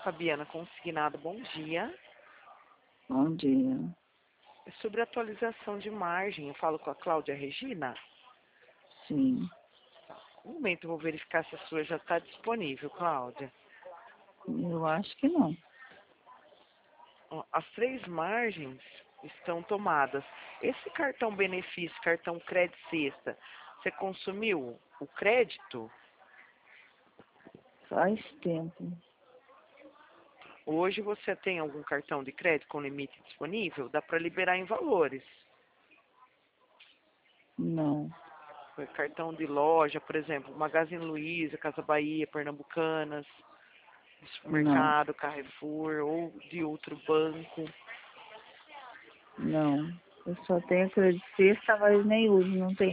Fabiana Consignado, bom dia. Bom dia. É sobre atualização de margem. Eu falo com a Cláudia Regina. Sim. Um momento, eu vou verificar se a sua já está disponível, Cláudia. Eu acho que não. Ó, as 3 margens estão tomadas. Esse cartão benefício, cartão crédito sexta, você consumiu o crédito? Faz tempo. Hoje você tem algum cartão de crédito com limite disponível? Dá para liberar em valores. Não. Foi cartão de loja, por exemplo, Magazine Luiza, Casa Bahia, Pernambucanas, Não. Supermercado, Carrefour ou de outro banco. Não. Eu só tenho crédito sexta, mas nem uso.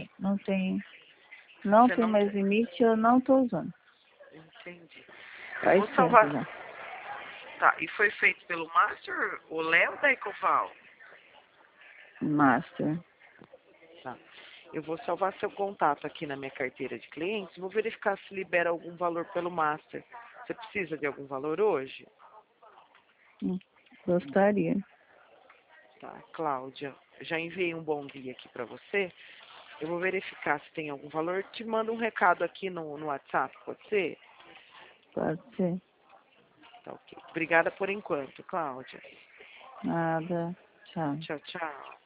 Não Você tem não mais tem. limite, eu não tô usando. Entendi. Eu Faz vou tempo salvar. já. Tá, e foi feito pelo Master, o Léo da Ecoval? Master. Tá. Eu vou salvar seu contato aqui na minha carteira de clientes. Vou verificar se libera algum valor pelo Master. Você precisa de algum valor hoje? Gostaria. Tá, Cláudia, já enviei um bom dia aqui para você. Eu vou verificar se tem algum valor. Te mando um recado aqui no WhatsApp, pode ser? Pode ser. Tá, ok. Obrigada por enquanto, Cláudia. Nada. Tchau. Tchau, tchau.